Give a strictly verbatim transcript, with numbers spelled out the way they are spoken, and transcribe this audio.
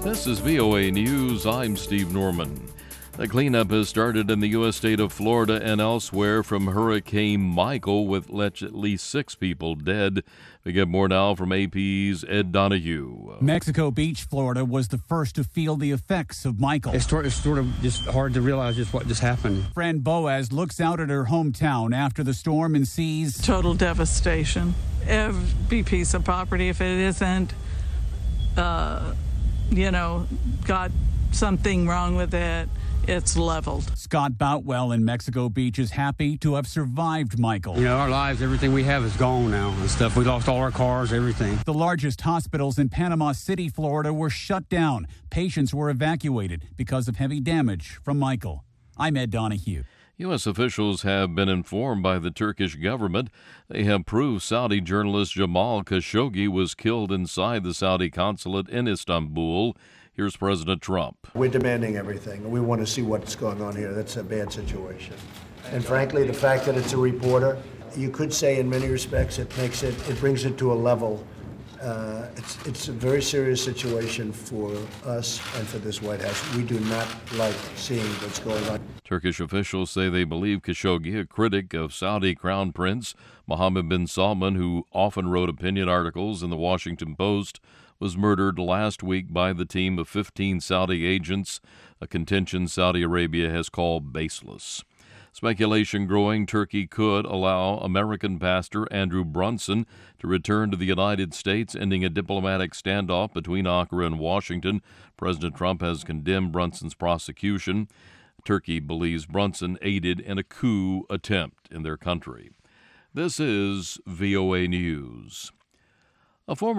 This is V O A News. I'm Steve Norman. The cleanup has started in the U S state of Florida and elsewhere from Hurricane Michael, with at least six people dead. We get more now from A P's Ed Donahue. Mexico Beach, Florida, was the first to feel the effects of Michael. It's sort, it's sort of just hard to realize just what just happened. Fran Boaz looks out at her hometown after the storm and sees total devastation. Every piece of property, if it isn't, uh, you know, got something wrong with it, it's leveled. Scott Boutwell in Mexico Beach is happy to have survived Michael. You know, our lives, everything we have is gone now and stuff. We lost all our cars, everything. The largest hospitals in Panama City, Florida, were shut down. Patients were evacuated because of heavy damage from Michael. I'm Ed Donahue. U S officials have been informed by the Turkish government. They have proved Saudi journalist Jamal Khashoggi was killed inside the Saudi consulate in Istanbul. Here's President Trump. We're demanding everything. We want to see what's going on here. That's a bad situation. And frankly, the fact that it's a reporter, you could say in many respects it makes it, it brings it to a level. Uh, it's, it's a very serious situation for us and for this White House. We do not like seeing what's going on. Turkish officials say they believe Khashoggi, a critic of Saudi Crown Prince Mohammed bin Salman, who often wrote opinion articles in the Washington Post, was murdered last week by the team of fifteen Saudi agents, a contention Saudi Arabia has called baseless. Speculation growing Turkey could allow American pastor Andrew Brunson to return to the United States, ending a diplomatic standoff between Ankara and Washington. President Trump has condemned Brunson's prosecution. Turkey believes Brunson aided in a coup attempt in their country. This is V O A News. A former